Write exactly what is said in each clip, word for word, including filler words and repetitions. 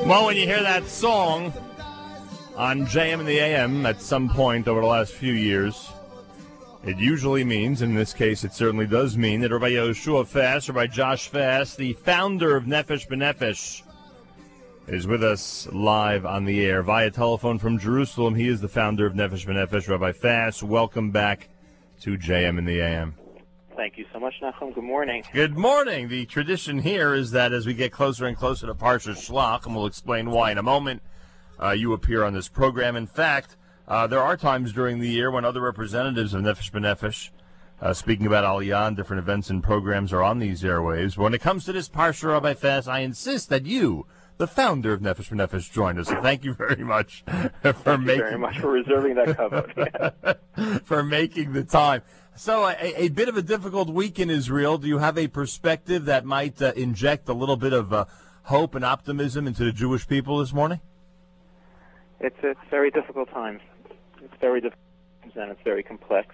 Well, when you hear that song on J M and the A M at some point over the last few years, it usually means, in this case it certainly does mean, that Rabbi Yehoshua Fass, Rabbi Josh Fass, the founder of Nefesh B'Nefesh, is with us live on the air via telephone from Jerusalem. He is the founder of Nefesh B'Nefesh. Rabbi Fass, welcome back to J M and the A M. Thank you so much, Nachum. Good morning. Good morning. The tradition here is that as we get closer and closer to Parsha Shlach, and we'll explain why in a moment, uh, you appear on this program. In fact, uh, there are times during the year when other representatives of Nefesh B'Nefesh, uh, speaking about Aliyah and different events and programs, are on these airwaves. When it comes to this Parsha, Rabbi Fass, I insist that you, the founder of Nefesh B'Nefesh, joined us. So thank you very much for thank making you very much for reserving that cover. for making the time. So a, a bit of a difficult week in Israel. Do you have a perspective that might uh, inject a little bit of uh, hope and optimism into the Jewish people this morning? It's it's very difficult times. It's very difficult and it's very complex.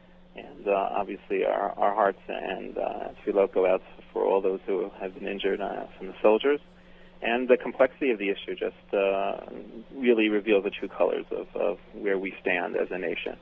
And uh, obviously our, our hearts and uh, tefillot go out for all those who have been injured uh, from the soldiers. And the complexity of the issue just uh, really reveals the true colors of, of where we stand as a nation.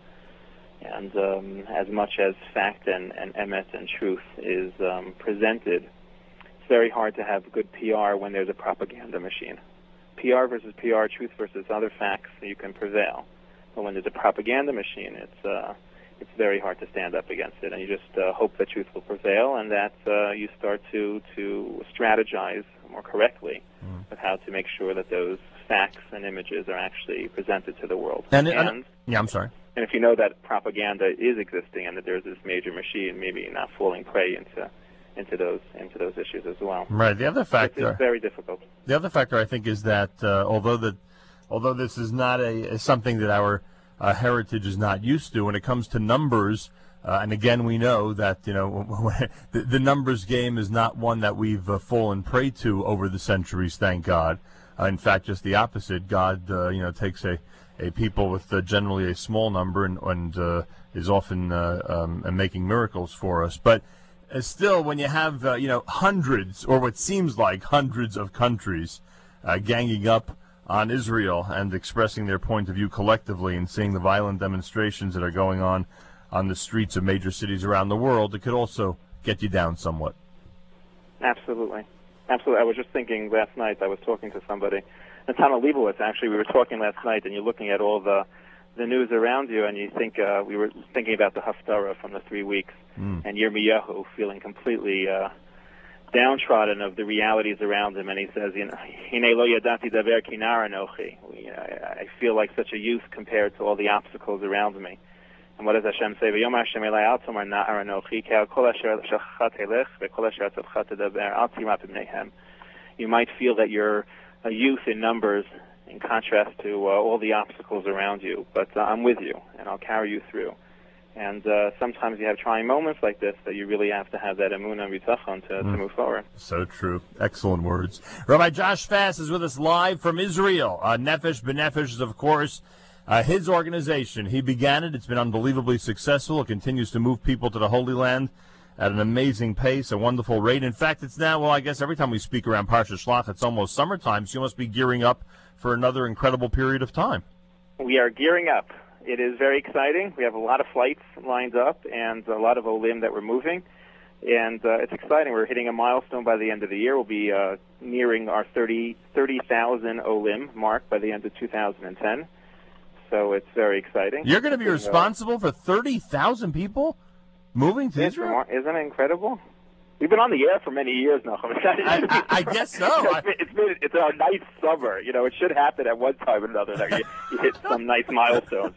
And um, as much as fact and, and emet and truth is um, presented, it's very hard to have good P R when there's a propaganda machine. P R versus P R, truth versus other facts, you can prevail. But when there's a propaganda machine, it's uh, it's very hard to stand up against it. And you just uh, hope that truth will prevail and that uh, you start to, to strategize more correctly mm. of how to make sure that those facts and images are actually presented to the world. And, and, and yeah, I'm sorry. And if you know that propaganda is existing and that there's this major machine, maybe not falling prey into into those into those issues as well. Right. The other factor, it's, it's very difficult. The other factor, I think, is that uh, although that although this is not a something that our uh, heritage is not used to, when it comes to numbers, uh, and again we know that you know the, the numbers game is not one that we've uh, fallen prey to over the centuries. Thank God. Uh, in fact, just the opposite. God, uh, you know, takes a a people with uh, generally a small number and, and uh, is often uh, um, making miracles for us. But uh, still, when you have, uh, you know, hundreds, or what seems like hundreds of countries uh, ganging up on Israel and expressing their point of view collectively and seeing the violent demonstrations that are going on on the streets of major cities around the world, it could also get you down somewhat. Absolutely. Absolutely. I was just thinking last night, I was talking to somebody, Natana Leibowitz, actually, we were talking last night, and you're looking at all the the news around you, and you think, uh, we were thinking about the Haftarah from the three weeks, mm. and Yirmiyahu feeling completely uh, downtrodden of the realities around him, and he says, you know, Hine lo yadati daber kinar anochi. I feel like such a youth compared to all the obstacles around me. And what does Hashem say? V'yom Hashem elai al tomar na'ar anochi, ki al kol asher shalchat elech, ve'kol asher tzavchat tedaber, al tima b'neihem. You might feel that you're a youth in numbers in contrast to uh, all the obstacles around you, but uh, I'm with you, and I'll carry you through. And uh, sometimes you have trying moments like this that you really have to have that emunah and bitachon to, mm. to move forward. So true. Excellent words. Rabbi Josh Fass is with us live from Israel. Uh, Nefesh B'Nefesh is, of course, uh, his organization. He began it. It's been unbelievably successful. It continues to move people to the Holy Land at an amazing pace, a wonderful rate. In fact, it's now, well, I guess every time we speak around Parsha Shlach, it's almost summertime, so you must be gearing up for another incredible period of time. We are gearing up. It is very exciting. We have a lot of flights lined up and a lot of Olim that we're moving. And uh, it's exciting. We're hitting a milestone by the end of the year. We'll be uh, nearing our thirty thousand Olim mark by the end of two thousand ten. So it's very exciting. You're going to be responsible for thirty thousand people moving to Israel? Isn't it incredible? We've been on the air for many years now. I, I, I guess so. It's been, it's been it's a nice summer. You know, it should happen at one time or another. That you, you hit some nice milestones.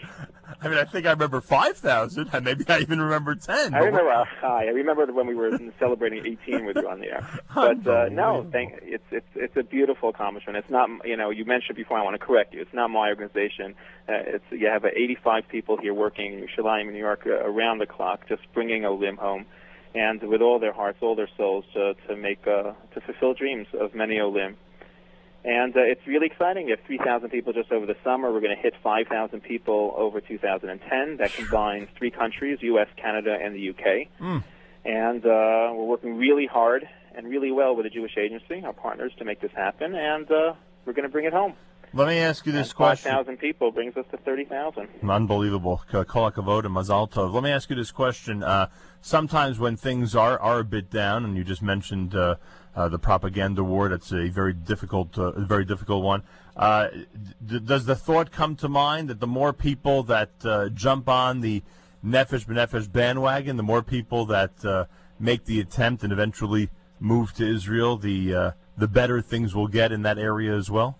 I mean, I think I remember five thousand, and maybe I even remember ten. I remember uh, high. I remember when we were celebrating eighteen with you on the air. But uh, no, thank, it's it's it's a beautiful accomplishment. It's not, you know, you mentioned before. I want to correct you. It's not my organization. Uh, it's you have uh, eighty-five people here working in Yerushalayim, New York, uh, around the clock, just bringing Olim home, and with all their hearts, all their souls, to to make uh, to fulfill dreams of many Olim. And uh, it's really exciting. We have three thousand people just over the summer. We're going to hit five thousand people over two thousand ten. That combines three countries, U S, Canada, and the U K. Mm. And uh, we're working really hard and really well with the Jewish Agency, our partners, to make this happen, and uh, we're going to bring it home. Let me ask you this and question. five thousand people brings us to thirty thousand. Unbelievable. Kol hakavod and mazal tov. Let me ask you this question. Uh, sometimes when things are, are a bit down, and you just mentioned uh, uh, the propaganda war, that's a very difficult, uh, very difficult one. Uh, d- does the thought come to mind that the more people that uh, jump on the Nefesh B'Nefesh bandwagon, the more people that uh, make the attempt and eventually move to Israel, the uh, the better things will get in that area as well?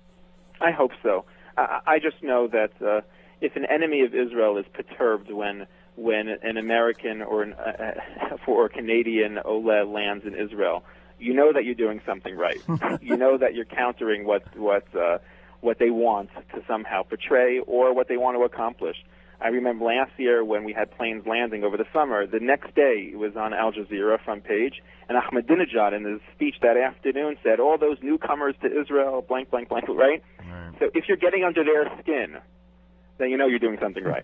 I hope so. I, I just know that uh, if an enemy of Israel is perturbed when when an American or an, uh, or a Canadian Ola lands in Israel, you know that you're doing something right. You know that you're countering what what uh, what they want to somehow portray or what they want to accomplish. I remember last year when we had planes landing over the summer, the next day it was on Al Jazeera front page, and Ahmadinejad in his speech that afternoon said, all those newcomers to Israel, blank, blank, blank, right? right? So if you're getting under their skin, then you know you're doing something right.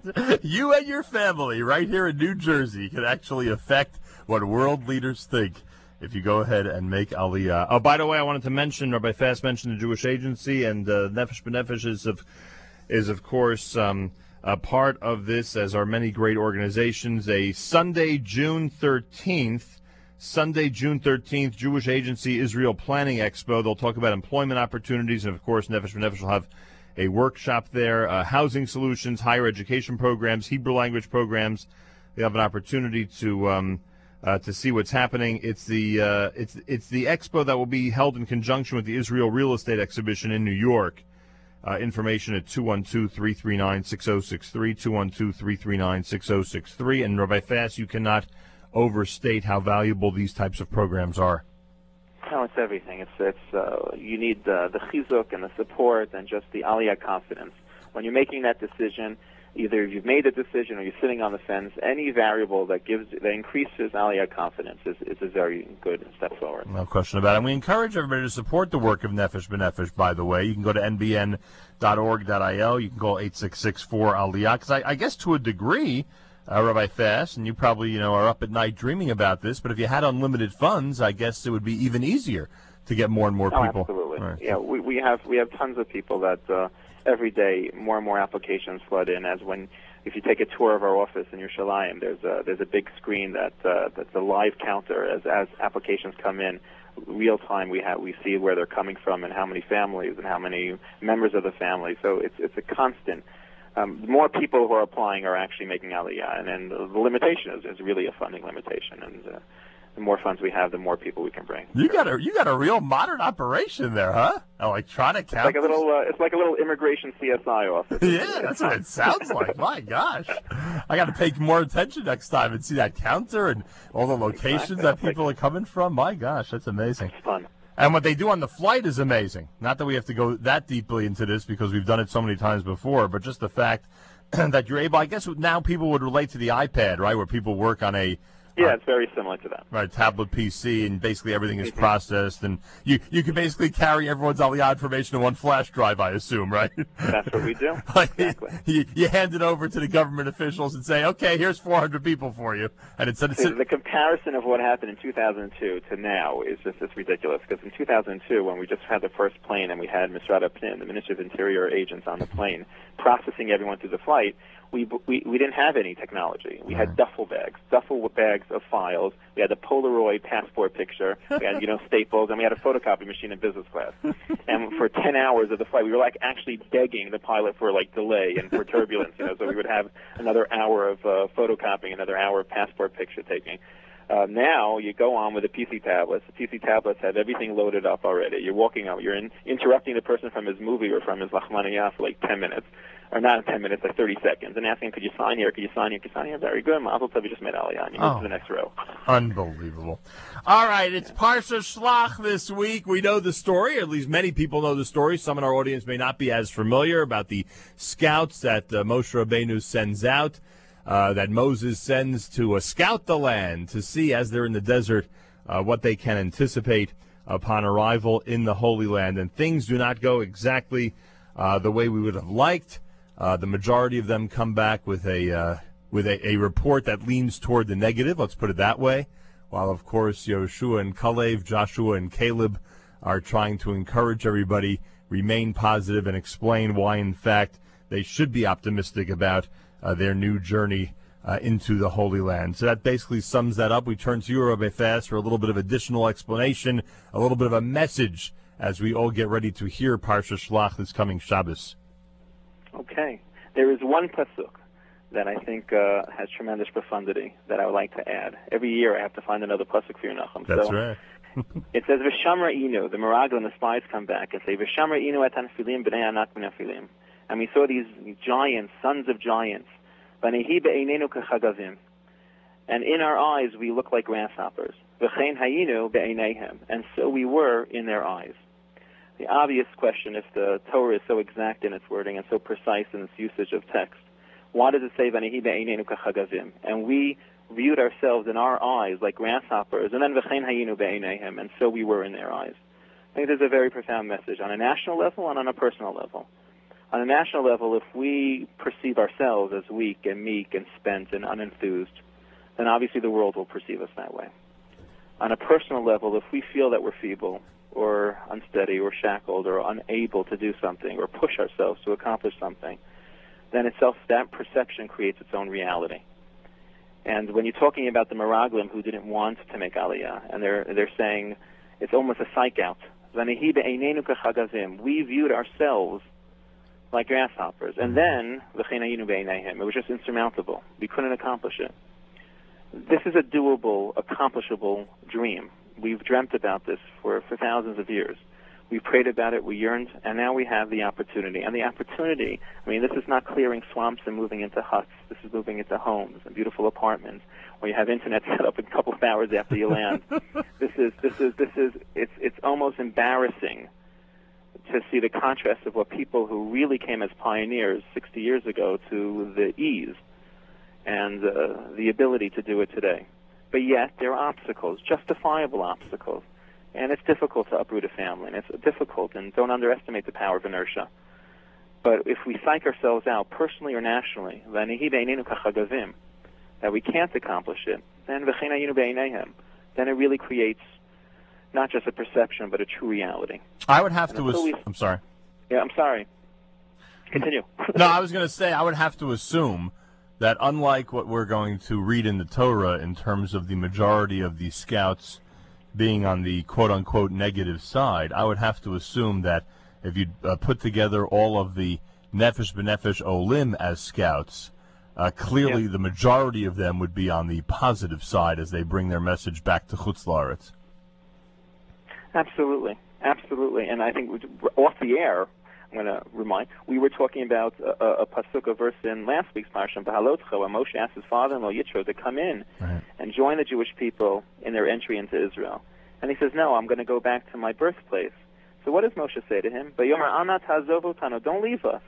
You and your family right here in New Jersey can actually affect what world leaders think if you go ahead and make Aliyah. Oh, by the way, I wanted to mention, Rabbi Fass mentioned the Jewish Agency, and uh, Nefesh B'Nefesh is, of, is, of course... Um, A part of this, as are many great organizations. A Sunday, June thirteenth, Sunday, June thirteenth, Jewish Agency Israel Planning Expo. They'll talk about employment opportunities, and of course, Nefesh B'Nefesh will have a workshop there. Uh, housing solutions, higher education programs, Hebrew language programs. They have an opportunity to um, uh, to see what's happening. It's the uh, it's it's the expo that will be held in conjunction with the Israel Real Estate Exhibition in New York. Uh, information at two one two, three three nine, six zero six three, two one two, three three nine, six zero six three. And Rabbi Fass, you cannot overstate how valuable these types of programs are. No, it's everything. It's it's uh, you need uh, the chizuk and the support and just the aliyah confidence. When you're making that decision, either you've made a decision or you're sitting on the fence, any variable that gives that increases aliyah confidence is, is a very good step forward. No question about it. And we encourage everybody to support the work of Nefesh B'Nefesh, by the way. You can go to n b n dot org dot i l. You can call eight six six four aliyah. Because I, I guess to a degree, uh, Rabbi Fass, and you probably you know are up at night dreaming about this, but if you had unlimited funds, I guess it would be even easier to get more and more oh, people. Absolutely. Right. Yeah, we, we have we have tons of people that uh, every day more and more applications flood in. As when if you take a tour of our office in Yerushalayim, there's a there's a big screen that uh, that's a live counter as as applications come in. Real time, we have we see where they're coming from and how many families and how many members of the family. So it's it's a constant. Um, the more people who are applying are actually making Aliyah, and then the, the limitation is, is really a funding limitation. And uh, the more funds we have, the more people we can bring. You got a you got a real modern operation there, huh? Electronic count. It's like a little uh, it's like a little immigration C S I office. Yeah, that's what it sounds like. My gosh, I got to pay more attention next time and see that counter and all the locations exactly. that people are coming from. My gosh, that's amazing. It's fun. And what they do on the flight is amazing. Not that we have to go that deeply into this because we've done it so many times before, but just the fact that you're able. I guess now people would relate to the iPad, right, where people work on a. Yeah, uh, it's very similar to that. Right, tablet P C, and basically everything is processed, and you you can basically carry everyone's Aliyah information in one flash drive, I assume, right? That's what we do. Like, exactly. You, you hand it over to the government officials and say, okay, here's four hundred people for you. And it's, it's See, the comparison of what happened in two thousand two to now is just it's ridiculous, because in two thousand two, when we just had the first plane and we had Misrad Apnim, the Ministry of Interior agents on the plane, processing everyone through the flight, We, we we didn't have any technology. We had duffel bags, duffel bags of files. We had the Polaroid passport picture. We had, you know, staples, and we had a photocopy machine in business class. And for ten hours of the flight, we were like actually begging the pilot for like delay and for turbulence, you know, so we would have another hour of uh, photocopying, another hour of passport picture taking. Uh, now you go on with the P C tablets. The P C tablets have everything loaded up already. You're walking out. You're in, interrupting the person from his movie or from his lachmaniyah for like ten minutes, or not ten minutes, like thirty seconds, and asking, "Could you sign here? Could you sign here? Could you sign here?" Very good. Mazel tov, you just made Aliyah. You move oh. to the next row. Unbelievable. All right, it's Parsha Shlach this week. We know the story, or at least many people know the story. Some in our audience may not be as familiar about the scouts that uh, Moshe Rabbeinu sends out. Uh, that Moses sends to uh, scout the land to see, as they're in the desert, uh, what they can anticipate upon arrival in the Holy Land. And things do not go exactly uh, the way we would have liked. Uh, the majority of them come back with a uh, with a, a report that leans toward the negative, let's put it that way. while, of course, Yoshua and Kalev, Joshua and Caleb are trying to encourage everybody, remain positive, and explain why, in fact, they should be optimistic about uh, their new journey uh, into the Holy Land. So that basically sums that up. We turn to you, Rabbi Fass, for a little bit of additional explanation, a little bit of a message as we all get ready to hear Parsha Shlach this coming Shabbos. Okay. There is one pasuk that I think uh, has tremendous profundity that I would like to add. Every year I have to find another pasuk for you, Nachum. That's so, right. It says, V'shamra inu, the Meraglim and the spies come back and say, V'shamra inu etan filim b'nei anak min filim. And we saw these giants, sons of giants, V'nehi be'einenu kechagavim. And in our eyes we look like grasshoppers. V'chein hayinu be'eineihem. And so we were in their eyes. The obvious question, if the Torah is so exact in its wording and so precise in its usage of text, why does it say Vanehi be'einenu kachagavim? And we viewed ourselves in our eyes like grasshoppers, and then v'chein hayinu be'eineihem, and so we were in their eyes. I think there's a very profound message on a national level and on a personal level. On a national level, if we perceive ourselves as weak and meek and spent and unenthused, then obviously the world will perceive us that way. On a personal level, if we feel that we're feeble, or unsteady, or shackled, or unable to do something, or push ourselves to accomplish something, then itself that perception creates its own reality. And when you're talking about the Meraglim who didn't want to make Aliyah, and they're they're saying it's almost a psych out. We viewed ourselves like grasshoppers, and then it was just insurmountable. We couldn't accomplish it. This is a doable, accomplishable dream. We've dreamt about this for, for thousands of years. We prayed about it, we yearned, and now we have the opportunity. And the opportunity, I mean, this is not clearing swamps and moving into huts. This is moving into homes and beautiful apartments where you have internet set up in a couple of hours after you land. This is, this is, this is, it's, it's almost embarrassing to see the contrast of what people who really came as pioneers sixty years ago to the ease and uh, the ability to do it today. But yet, there are obstacles, justifiable obstacles. And it's difficult to uproot a family, and it's difficult, and don't underestimate the power of inertia. But if we psych ourselves out, personally or nationally, that we can't accomplish it, then then it really creates not just a perception, but a true reality. I would have and to... Ass- I'm sorry. Yeah, I'm sorry. Continue. No, I was going to say, I would have to assume that unlike what we're going to read in the Torah in terms of the majority of the scouts being on the quote-unquote negative side, I would have to assume that if you uh, put together all of the Nefesh B'Nefesh Olim as scouts, uh, clearly yeah. the majority of them would be on the positive side as they bring their message back to Chutz La'aretz. Absolutely. Absolutely. And I think off the air, I'm going to remind, we were talking about a, a, a pasuk, a verse in last week's Parsha, B'halotcha, where Moshe asked his father-in-law Yitro to come in right. and join the Jewish people in their entry into Israel. And he says, no, I'm going to go back to my birthplace. So what does Moshe say to him? Don't leave us.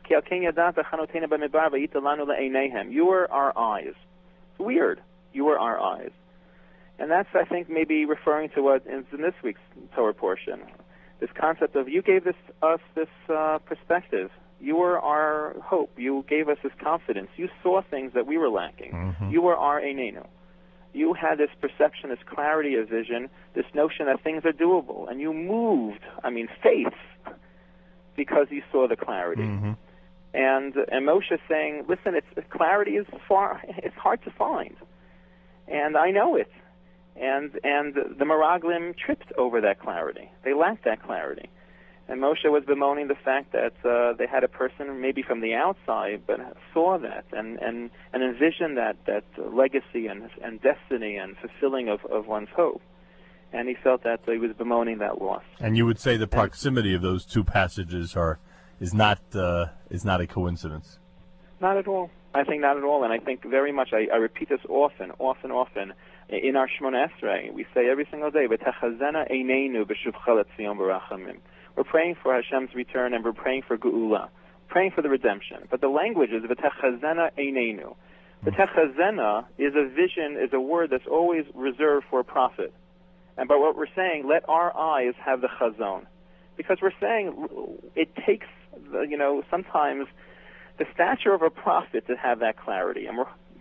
You are our eyes. It's weird. You are our eyes. And that's, I think, maybe referring to what is in this week's Torah portion. This concept of you gave this, us this uh, perspective. You were our hope. You gave us this confidence. You saw things that we were lacking. Mm-hmm. You were our Einenu. You had this perception, this clarity of vision, this notion that things are doable. And you moved, I mean, faith, because you saw the clarity. Mm-hmm. And, and Moshe saying, listen, it's, clarity is far, it's hard to find. And I know it. And and the Meraglim tripped over that clarity. They lacked that clarity. And Moshe was bemoaning the fact that uh, they had a person, maybe from the outside, but saw that and, and, and envisioned that, that legacy and, and destiny and fulfilling of, of one's hope. And he felt that he was bemoaning that loss. And you would say the proximity and, of those two passages are is not uh, is not a coincidence? Not at all. I think not at all. And I think very much, I, I repeat this often, often, often, in our Shemona Esrei, we say every single day, "V'tachazena eineinu b'shuvcha l'tzion b'rachamim." We're praying for Hashem's return, and we're praying for Geula, praying for the redemption. But the language is "V'tachazena eineinu." V'tachazena is a vision, is a word that's always reserved for a prophet. And by what we're saying, let our eyes have the chazon, because we're saying it takes, you know, sometimes the stature of a prophet to have that clarity, and we're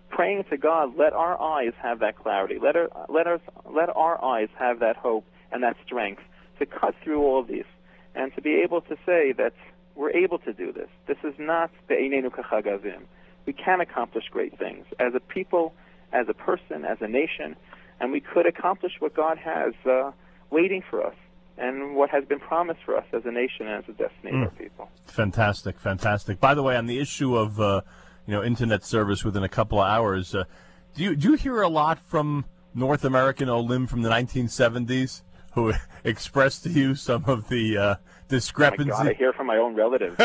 praying to God, let our eyes have that clarity. Let our, let us, let our eyes have that hope and that strength to cut through all of these and to be able to say that we're able to do this. This is not be'einenu kachagavim. We can accomplish great things as a people, as a person, as a nation, and we could accomplish what God has uh, waiting for us and what has been promised for us as a nation and as a destiny mm. of our people. Fantastic, fantastic. By the way, on the issue of uh, you know internet service within a couple of hours, uh, do you do you hear a lot from North American Olim from the nineteen seventies who expressed to you some of the uh, discrepancy? Oh my God, I hear from my own relatives.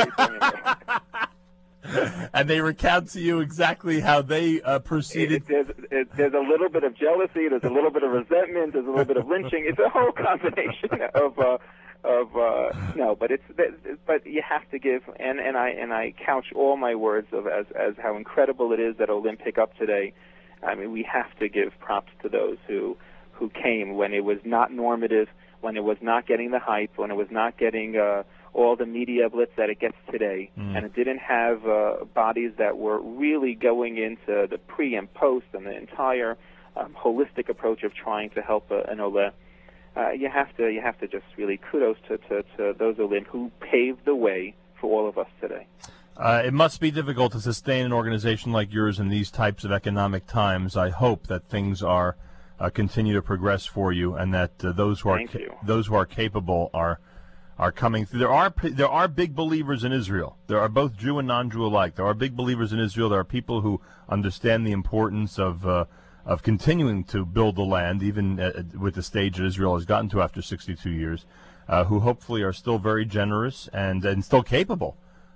And they recount to you exactly how they uh, proceeded. It, there's, it, there's a little bit of jealousy. There's a little bit of resentment. There's a little bit of lynching. It's a whole combination of uh, of uh, no, but it's but you have to give. And, and I and I couch all my words of as as how incredible it is that Olim pick up today. I mean, we have to give props to those who who came when it was not normative, when it was not getting the hype, when it was not getting uh, all the media blitz that it gets today, mm. and it didn't have uh, bodies that were really going into the pre and post and the entire um, holistic approach of trying to help uh, an Oleh. Uh, you have to you have to just really kudos to, to, to those Olim who paved the way for all of us today. Uh, it must be difficult to sustain an organization like yours in these types of economic times. I hope that things are uh, continue to progress for you, and that uh, those who are ca- those who are capable are. are coming through. There are there are big believers in Israel. There are both Jew and non-Jew alike. There are big believers in Israel. There are people who understand the importance of uh, of continuing to build the land, even uh, with the stage that Israel has gotten to after sixty-two years, uh, who hopefully are still very generous and, and still capable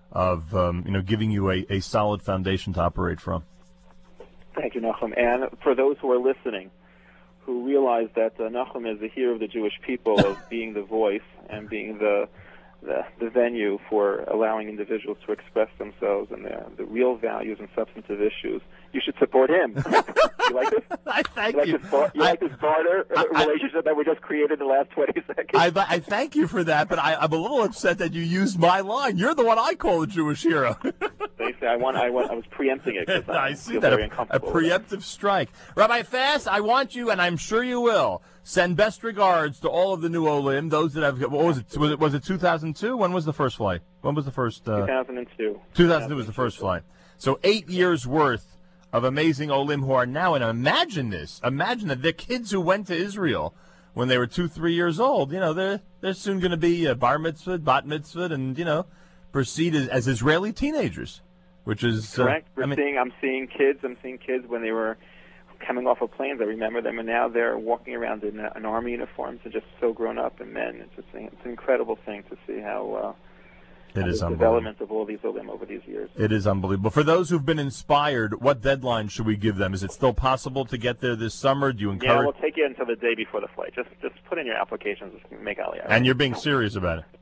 of um, you know giving you a, a solid foundation to operate from. Thank you, Nachum. And for those who are listening, who realize that uh, Nachum is the hero of the Jewish people, of being the voice and being the, the the venue for allowing individuals to express themselves and the, the real values and substantive issues, you should support him. You like this? I thank you. Like you. This bar- you I, like this barter I, relationship I, that we just created in the last twenty seconds? I, I thank you for that, but I, I'm a little upset that you used my line. You're the one I call a Jewish hero. They say I want. I want. I was preempting it. I, I see that very a, a preemptive strike. Rabbi Fass, I want you, and I'm sure you will, send best regards to all of the new Olim. Those that have. What was it? Was it was it two thousand two? When was the first flight? When was the first? Uh, two thousand two. two thousand two was the first flight. So eight years worth of amazing Olim who are now. And imagine this. Imagine that the kids who went to Israel when they were two, three years old. You know, they're they're soon going to be uh, bar mitzvah, bat mitzvah, and you know, proceed as, as Israeli teenagers. Which is correct. Uh, We're I mean, seeing. I'm seeing kids. I'm seeing kids when they were coming off of planes. I remember them, and now they're walking around in, uh, in army uniforms and just so grown up and men. It's just it's an incredible thing to see how. Uh, It is the development of all these Olim over these years. It is unbelievable. For those who've been inspired, what deadline should we give them? Is it still possible to get there this summer? Do you encourage? Yeah, we'll take you until the day before the flight. Just just put in your applications and make Aliyah. And you're being serious about it?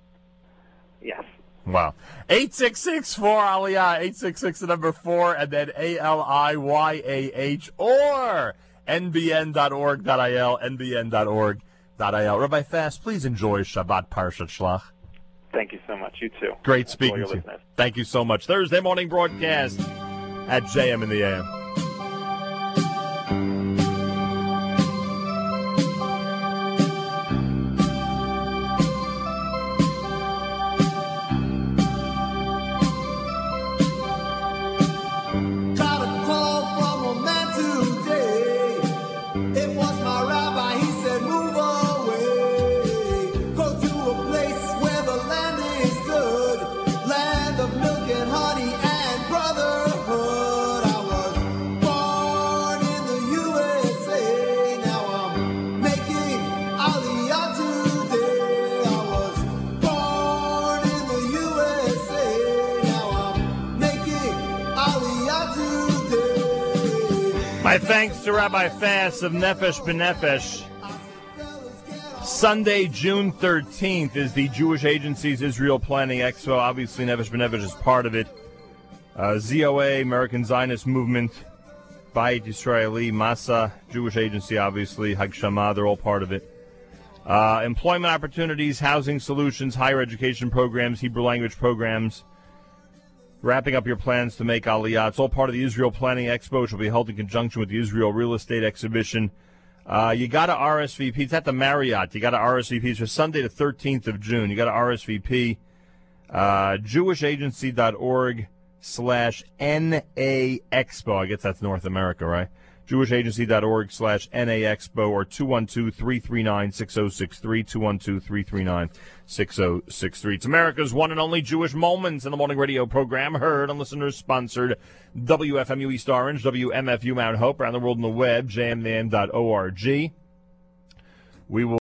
Yes. Wow. eight six six four Aliyah, eight six six the number four, and then A L I Y A H, or N B N dot org dot I L, N B N dot org dot I L. Rabbi Fass, please enjoy Shabbat Parashat Shlach. Thank you so much. You too. Great speaking to you. Thank you so much. Thursday morning broadcast at J M in the A M. My thanks to Rabbi Fass of Nefesh B'Nefesh. Sunday, June thirteenth, is the Jewish Agency's Israel Planning Expo. Obviously, Nefesh B'Nefesh is part of it. Uh, Z O A, American Zionist Movement, Bayit Yisraeli, Masa, Jewish Agency, obviously, Hagshama, they're all part of it. Uh, employment opportunities, housing solutions, higher education programs, Hebrew language programs. wrapping up your plans to make Aliyah. It's all part of the Israel Planning Expo, which will be held in conjunction with the Israel Real Estate Exhibition. Uh, you got to R S V P. It's at the Marriott. You got to R S V P. It's for Sunday the thirteenth of June. You got to R S V P. Uh, jewishagency.org slash NA Expo. I guess that's North America, right? jewishagency.org slash NA Expo or two one two, three three nine, six oh six three, two one two, three three nine, six oh six three. It's America's one and only Jewish Moments in the Morning radio program, heard on listeners-sponsored W F M U East Orange, W M F U Mount Hope, around the world on the web, j m n dot org. We will